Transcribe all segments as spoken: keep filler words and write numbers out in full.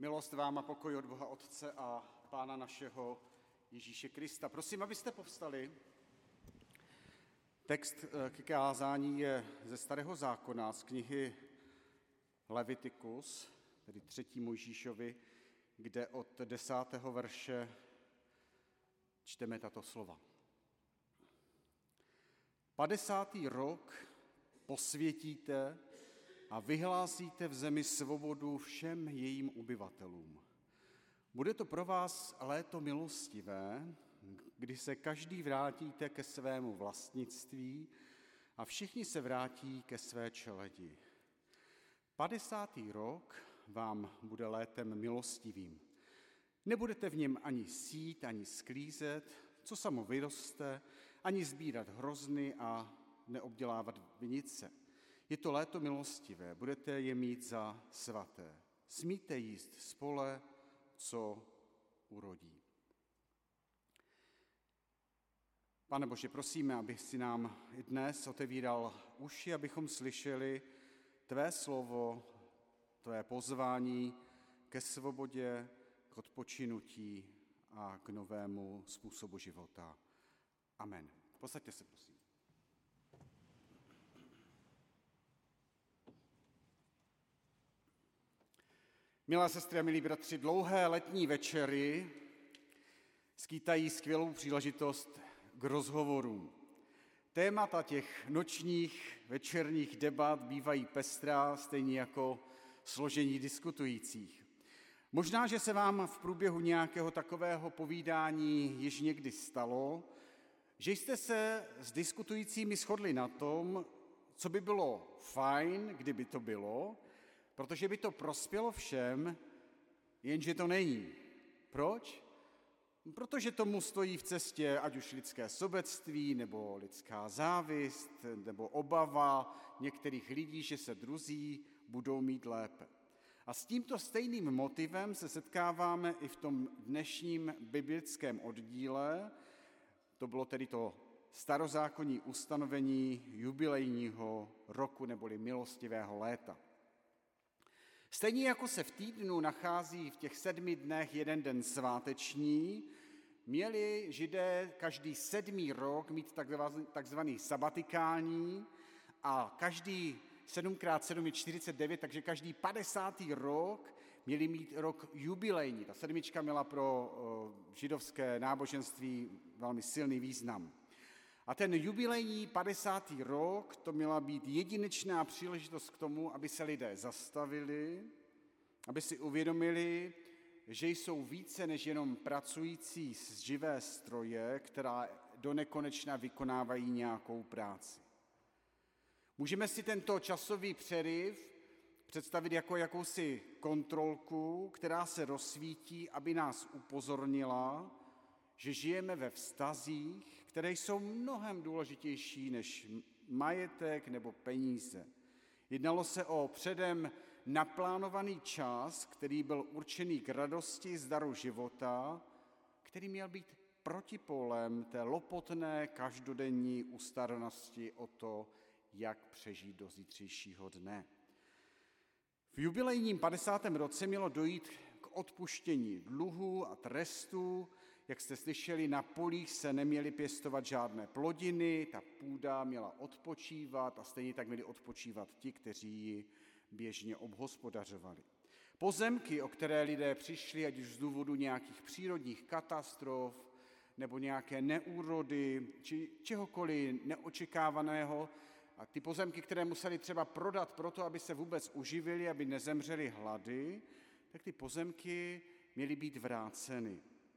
Milost vám a pokoj od Boha Otce a Pána našeho Ježíše Krista. Prosím, abyste povstali. Text k kázání je ze Starého zákona, z knihy Levitikus, tedy třetí Mojžíšovi, kde od desátého verše čteme tato slova. Padesátý rok posvětíte a vyhlásíte v zemi svobodu všem jejím obyvatelům. Bude to pro vás léto milostivé, kdy se každý vrátíte ke svému vlastnictví a všichni se vrátí ke své čeledi. Padesátý rok vám bude létem milostivým. Nebudete v něm ani sít, ani sklízet, co samo vyroste, ani sbírat hrozny a neobdělávat vinice. Je to léto milostivé, budete je mít za svaté. Smíte jíst z pole, co urodí. Pane Bože, prosíme, aby si nám i dnes otevíral uši, abychom slyšeli tvé slovo, tvé pozvání ke svobodě, k odpočinutí a k novému způsobu života. Amen. Posaďte se, prosím. Milé sestry a milí bratři, dlouhé letní večery skýtají skvělou příležitost k rozhovorům. Témata těch nočních večerních debat bývají pestrá, stejně jako složení diskutujících. Možná, že se vám v průběhu nějakého takového povídání již někdy stalo, že jste se s diskutujícími shodli na tom, co by bylo fajn, kdyby to bylo, protože by to prospělo všem, jenže to není. Proč? Protože tomu stojí v cestě ať už lidské sobectví, nebo lidská závist, nebo obava některých lidí, že se druzí budou mít lépe. A s tímto stejným motivem se setkáváme i v tom dnešním biblickém oddíle. To bylo tedy to starozákonní ustanovení jubilejního roku neboli milostivého léta. Stejně jako se v týdnu nachází v těch sedmi dnech jeden den sváteční, měli Židé každý sedmý rok mít takzvaný sabatikální a každý sedm krát sedm je čtyřicet devět, takže každý padesátý rok měli mít rok jubilejní. Ta sedmička měla pro židovské náboženství velmi silný význam. A ten jubilejní padesátý rok, to měla být jedinečná příležitost k tomu, aby se lidé zastavili, aby si uvědomili, že jsou více než jenom pracující z živé stroje, která do nekonečna vykonávají nějakou práci. Můžeme si tento časový přeriv představit jako jakousi kontrolku, která se rozsvítí, aby nás upozornila, že žijeme ve vztazích, které jsou mnohem důležitější než majetek nebo peníze. Jednalo se o předem naplánovaný čas, který byl určený k radosti z daru života, který měl být protipólem té lopotné každodenní ustaranosti o to, jak přežít do zítřejšího dne. V jubilejním padesátém roce mělo dojít k odpuštění dluhů a trestů. Jak jste slyšeli, na polích se neměly pěstovat žádné plodiny, ta půda měla odpočívat a stejně tak měli odpočívat ti, kteří ji běžně obhospodařovali. Pozemky, o které lidé přišli, ať už z důvodu nějakých přírodních katastrof nebo nějaké neúrody či čehokoliv neočekávaného, a ty pozemky, které museli třeba prodat proto, aby se vůbec uživili, aby nezemřeli hlady, tak ty pozemky měly být vráceny.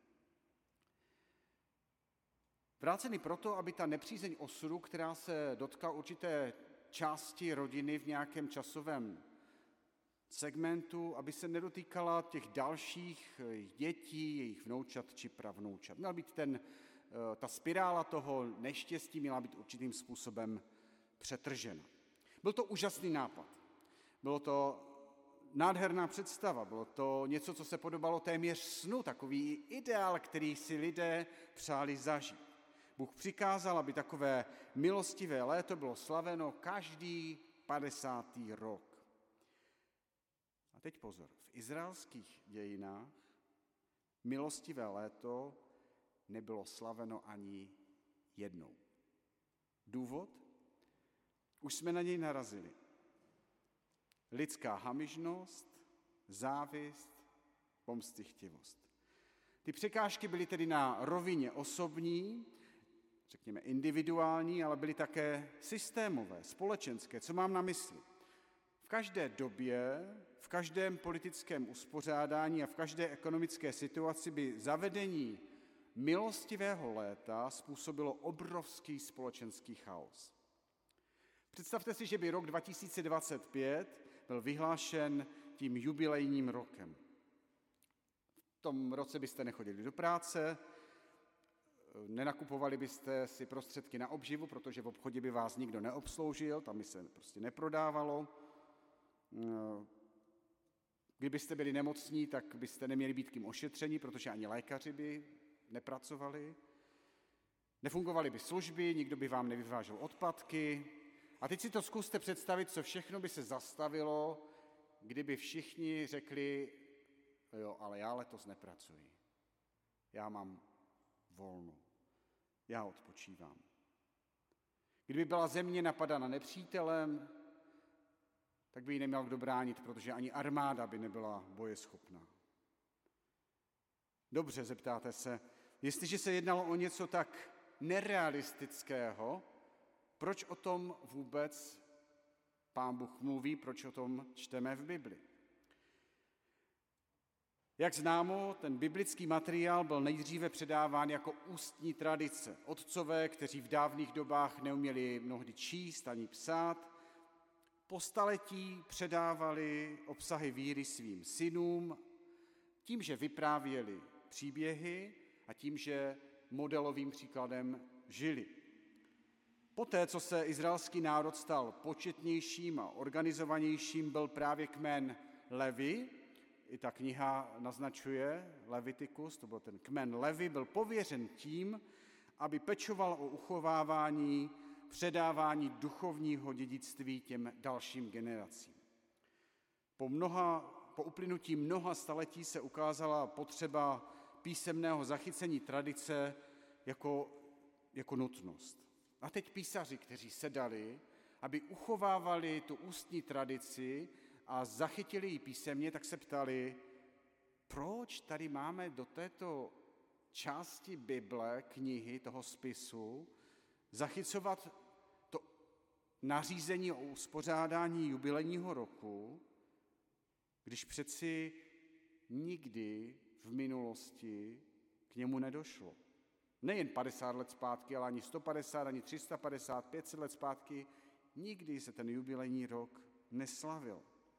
Vráceny proto, aby ta nepřízeň osudu, která se dotkla určité části rodiny v nějakém časovém segmentu, aby se nedotýkala těch dalších dětí, jejich vnoučat či pravnoučat. Měla být ten, ta spirála toho neštěstí měla být určitým způsobem přetržena. Byl to úžasný nápad. Bylo to nádherná představa, bylo to něco, co se podobalo téměř snu, takový ideál, který si lidé přáli zažít. Bůh přikázal, aby takové milostivé léto bylo slaveno každý padesátý rok. A teď pozor, v izraelských dějinách milostivé léto nebylo slaveno ani jednou. Důvod? Už jsme na něj narazili. Lidská hamižnost, závist, pomstychtivost. Ty překážky byly tedy na rovině osobní, řekněme individuální, ale byly také systémové, společenské. Co mám na mysli? V každé době, v každém politickém uspořádání a v každé ekonomické situaci by zavedení milostivého léta způsobilo obrovský společenský chaos. Představte si, že by rok dva tisíce dvacet pět byl vyhlášen tím jubilejním rokem. V tom roce byste nechodili do práce, nenakupovali byste si prostředky na obživu, protože v obchodě by vás nikdo neobsloužil, tam by se prostě neprodávalo. Kdybyste byli nemocní, tak byste neměli být kým ošetření, protože ani lékaři by nepracovali. Nefungovaly by služby, nikdo by vám nevyvážel odpadky. A teď si to zkuste představit, co všechno by se zastavilo, kdyby všichni řekli, jo, ale já letos nepracuji. Já mám volno. Já odpočívám. Kdyby byla země napadána nepřítelem, tak by ji neměl kdo bránit, protože ani armáda by nebyla bojeschopná. Dobře, zeptáte se, jestliže se jednalo o něco tak nerealistického, proč o tom vůbec Pán Bůh mluví, proč o tom čteme v Bibli? Jak známo, ten biblický materiál byl nejdříve předáván jako ústní tradice. Otcové, kteří v dávných dobách neuměli mnohdy číst ani psát, po staletí předávali obsahy víry svým synům tím, že vyprávěli příběhy a tím, že modelovým příkladem žili. Poté, co se izraelský národ stal početnějším a organizovanějším, byl právě kmen Levi, i ta kniha naznačuje Levitikus, to byl ten kmen Levi, byl pověřen tím, aby pečoval o uchovávání, předávání duchovního dědictví těm dalším generacím. Po, mnoha, po uplynutí mnoha staletí se ukázala potřeba písemného zachycení tradice jako, jako nutnost. A teď písaři, kteří sedali, aby uchovávali tu ústní tradici a zachytili ji písemně, tak se ptali, proč tady máme do této části Bible, knihy, toho spisu, zachycovat to nařízení o uspořádání jubilejního roku, když přeci nikdy v minulosti k němu nedošlo. Nejen padesát let zpátky, ale ani sto padesát, ani tři sta padesát, pět set let zpátky, nikdy se ten jubilejní rok neslavil.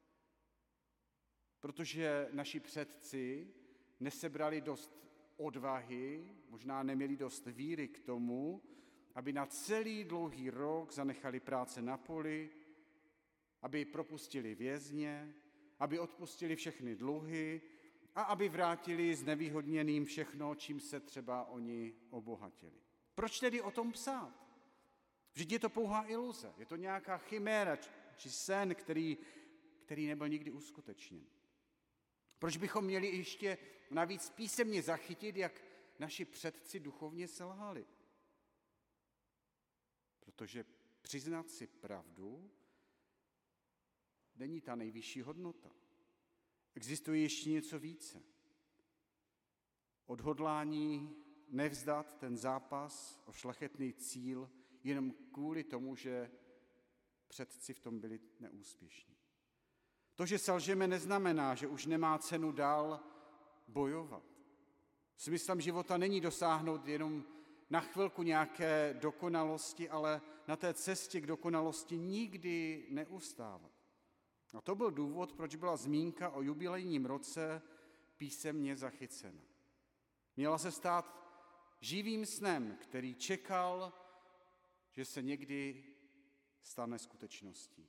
Protože naši předci nesebrali dost odvahy, možná neměli dost víry k tomu, aby na celý dlouhý rok zanechali práce na poli, aby propustili vězně, aby odpustili všechny dluhy a aby vrátili znevýhodněným všechno, čím se třeba oni obohatili. Proč tedy o tom psát? Vždyť je to pouhá iluze, je to nějaká chiméra či sen, který, který nebyl nikdy uskutečněn. Proč bychom měli ještě navíc písemně zachytit, jak naši předci duchovně selhali? Protože přiznat si pravdu není ta nejvyšší hodnota. Existuje ještě něco více. Odhodlání nevzdat ten zápas o šlechetný cíl jenom kvůli tomu, že předci v tom byli neúspěšní. To, že selžeme, neznamená, že už nemá cenu dál bojovat. Smyslem života není dosáhnout jenom na chvilku nějaké dokonalosti, ale na té cestě k dokonalosti nikdy neustávat. A to byl důvod, proč byla zmínka o jubilejním roce písemně zachycena. Měla se stát živým snem, který čekal, že se někdy stane skutečností.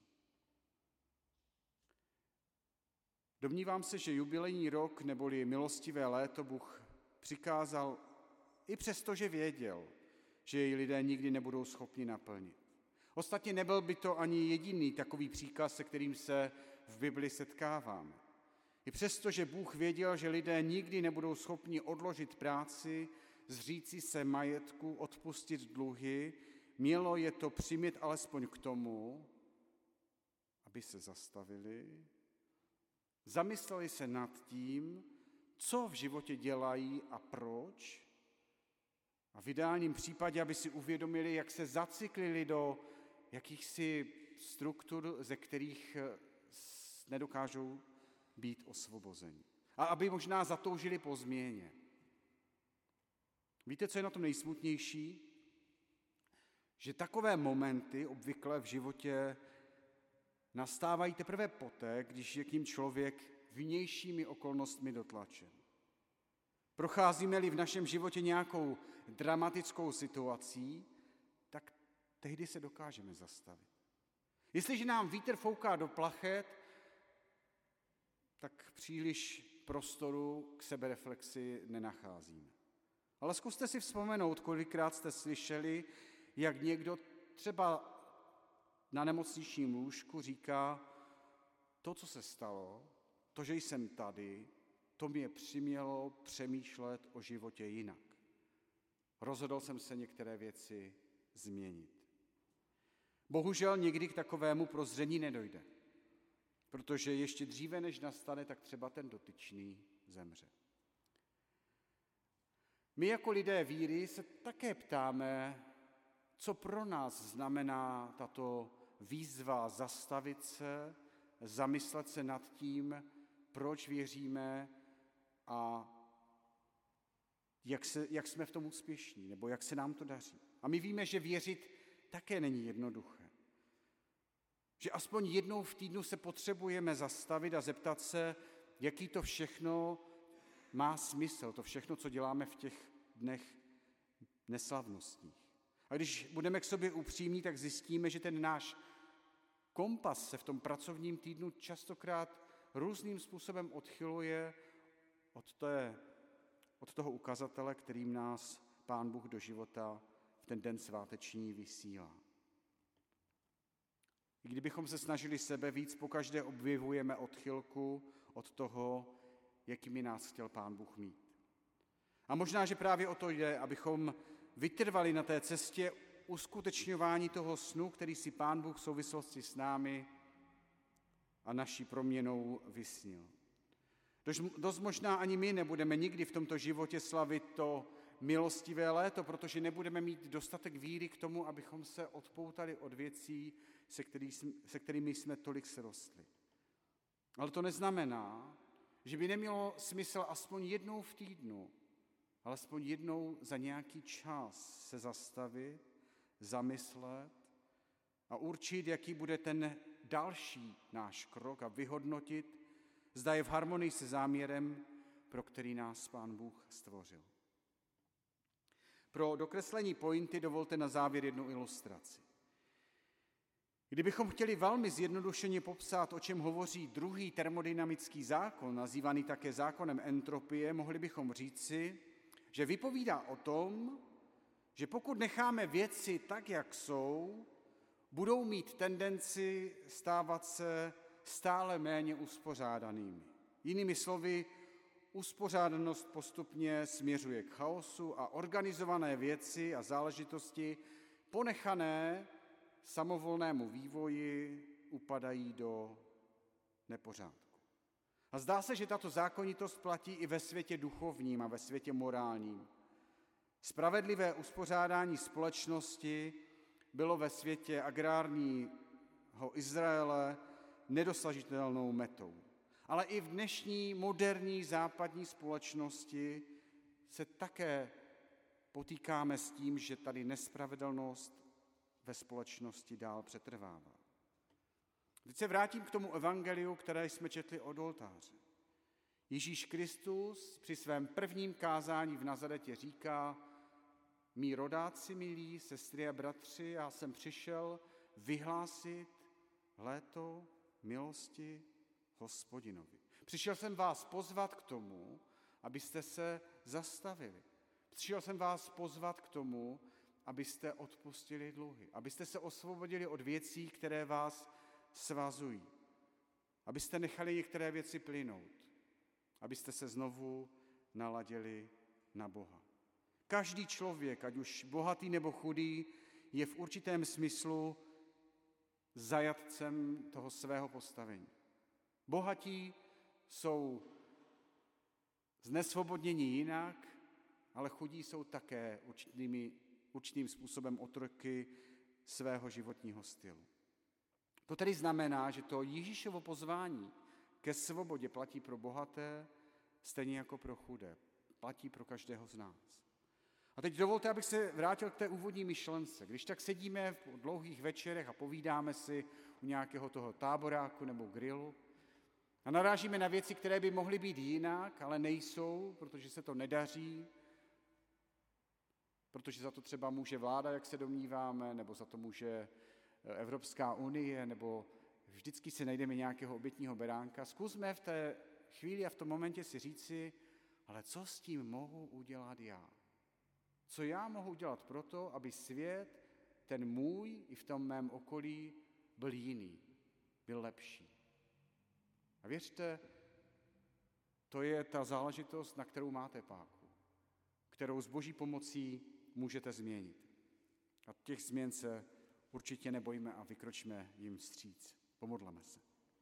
Domnívám se, že jubilejní rok neboli milostivé léto Bůh přikázal i přesto, že věděl, že jej lidé nikdy nebudou schopni naplnit. Ostatně nebyl by to ani jediný takový příkaz, se kterým se v Bibli setkáváme. I přesto, že Bůh věděl, že lidé nikdy nebudou schopni odložit práci, zříci se majetku, odpustit dluhy, mělo je to přimět alespoň k tomu, aby se zastavili, zamysleli se nad tím, co v životě dělají a proč, a v ideálním případě, aby si uvědomili, jak se zacyklili do jakýchsi struktur, ze kterých nedokážou být osvobozeni. A aby možná zatoužili po změně. Víte, co je na tom nejsmutnější? Že takové momenty obvykle v životě nastávají teprve poté, když je k ním člověk vnějšími okolnostmi dotlačen. Procházíme-li v našem životě nějakou dramatickou situací, tak tehdy se dokážeme zastavit. Jestliže nám vítr fouká do plachet, tak příliš prostoru k sebereflexi nenacházíme. Ale zkuste si vzpomenout, kolikrát jste slyšeli, jak někdo třeba na nemocničním lůžku říká, to, co se stalo, to, že jsem tady, to mě přimělo přemýšlet o životě jinak. Rozhodl jsem se některé věci změnit. Bohužel někdy k takovému prozření nedojde, protože ještě dříve, než nastane, tak třeba ten dotyčný zemře. My jako lidé víry se také ptáme, co pro nás znamená tato výzva zastavit se, zamyslet se nad tím, proč věříme a jak, se, jak jsme v tom úspěšní, nebo jak se nám to daří. A my víme, že věřit také není jednoduché. Že aspoň jednou v týdnu se potřebujeme zastavit a zeptat se, jaký to všechno má smysl, to všechno, co děláme v těch dnech neslavnostních. A když budeme k sobě upřímní, tak zjistíme, že ten náš kompas se v tom pracovním týdnu častokrát různým způsobem odchyluje od, té, od toho ukazatele, kterým nás Pán Bůh do života v ten den sváteční vysílá. I kdybychom se snažili sebe víc, pokaždé objevujeme odchylku od toho, jakými nás chtěl Pán Bůh mít. A možná, že právě o to jde, abychom vytrvali na té cestě uskutečňování toho snu, který si Pán Bůh v souvislosti s námi a naší proměnou vysnil. Dost možná ani my nebudeme nikdy v tomto životě slavit to milostivé léto, protože nebudeme mít dostatek víry k tomu, abychom se odpoutali od věcí, se, který, se kterými jsme tolik srostli. Ale to neznamená, že by nemělo smysl aspoň jednou v týdnu, alespoň jednou za nějaký čas se zastavit, zamyslet a určit, jaký bude ten další náš krok a vyhodnotit, zda je v harmonii se záměrem, pro který nás Pán Bůh stvořil. Pro dokreslení pointy dovolte na závěr jednu ilustraci. Kdybychom chtěli velmi zjednodušeně popsat, o čem hovoří druhý termodynamický zákon, nazývaný také zákonem entropie, mohli bychom říci, že vypovídá o tom, že pokud necháme věci tak, jak jsou, budou mít tendenci stávat se stále méně uspořádanými. Jinými slovy, uspořádanost postupně směřuje k chaosu a organizované věci a záležitosti ponechané samovolnému vývoji upadají do nepořádku. A zdá se, že tato zákonitost platí i ve světě duchovním a ve světě morálním. Spravedlivé uspořádání společnosti bylo ve světě agrárního Izraele nedosažitelnou metou. Ale i v dnešní moderní západní společnosti se také potýkáme s tím, že tady nespravedlnost ve společnosti dál přetrvává. Teď se vrátím k tomu evangeliu, které jsme četli od oltáře. Ježíš Kristus při svém prvním kázání v Nazaretě říká: mí rodáci milí, sestry a bratři, já jsem přišel vyhlásit léto milosti Hospodinovi. Přišel jsem vás pozvat k tomu, abyste se zastavili. Přišel jsem vás pozvat k tomu, abyste odpustili dluhy, abyste se osvobodili od věcí, které vás svazují, abyste nechali některé věci plynout, abyste se znovu naladili na Boha. Každý člověk, ať už bohatý nebo chudý, je v určitém smyslu zajatcem toho svého postavení. Bohatí jsou znesvobodněni jinak, ale chudí jsou také určitými, určitým způsobem otroky svého životního stylu. To tedy znamená, že to Ježíšovo pozvání ke svobodě platí pro bohaté, stejně jako pro chudé. Platí pro každého z nás. A teď dovolte, abych se vrátil k té úvodní myšlence. Když tak sedíme v dlouhých večerech a povídáme si u nějakého toho táboráku nebo grilu a narážíme na věci, které by mohly být jinak, ale nejsou, protože se to nedaří, protože za to třeba může vláda, jak se domníváme, nebo za to může Evropská unie, nebo vždycky si najdeme nějakého obětního beránka. Zkusme v té chvíli a v tom momentě si říci, ale co s tím mohu udělat já? Co já mohu udělat proto, aby svět, ten můj i v tom mém okolí, byl jiný, byl lepší? A věřte, to je ta záležitost, na kterou máte páku, kterou s Boží pomocí můžete změnit. A těch změn se určitě nebojíme a vykročíme jim vstříc. Pomodleme se.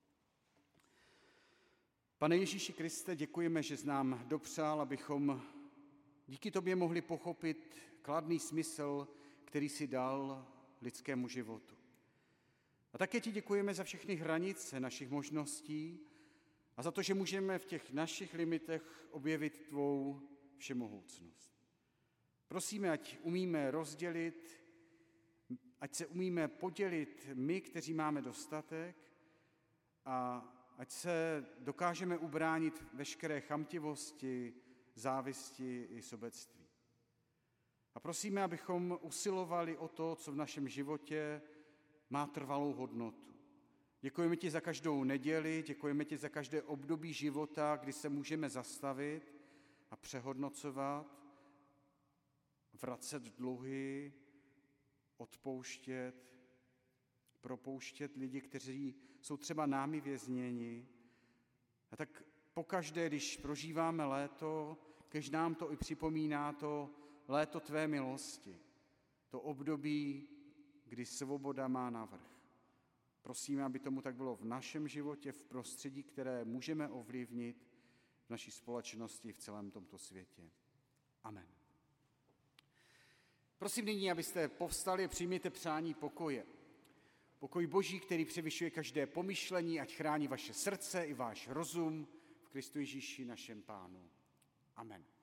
Pane Ježíši Kriste, děkujeme, že jsi nám dopřál, abychom díky tobě mohli pochopit kladný smysl, který si dal lidskému životu. A také ti děkujeme za všechny hranice našich možností a za to, že můžeme v těch našich limitech objevit tvou všemohoucnost. Prosíme, ať umíme rozdělit, ať se umíme podělit my, kteří máme dostatek, a ať se dokážeme ubránit veškeré chamtivosti, závisti i sobectví. A prosíme, abychom usilovali o to, co v našem životě má trvalou hodnotu. Děkujeme ti za každou neděli, děkujeme ti za každé období života, kdy se můžeme zastavit a přehodnocovat, vracet dluhy, odpouštět, propouštět lidi, kteří jsou třeba námi vězněni. A tak pokaždé, když prožíváme léto, když nám to i připomíná to léto tvé milosti, to období, kdy svoboda má navrch. Prosíme, aby tomu tak bylo v našem životě, v prostředí, které můžeme ovlivnit v naší společnosti, v celém tomto světě. Amen. Prosím nyní, abyste povstali a přijměte přání pokoje. Pokoj Boží, který převyšuje každé pomyšlení, ať chrání vaše srdce i váš rozum v Kristu Ježíši našem Pánu. Amen.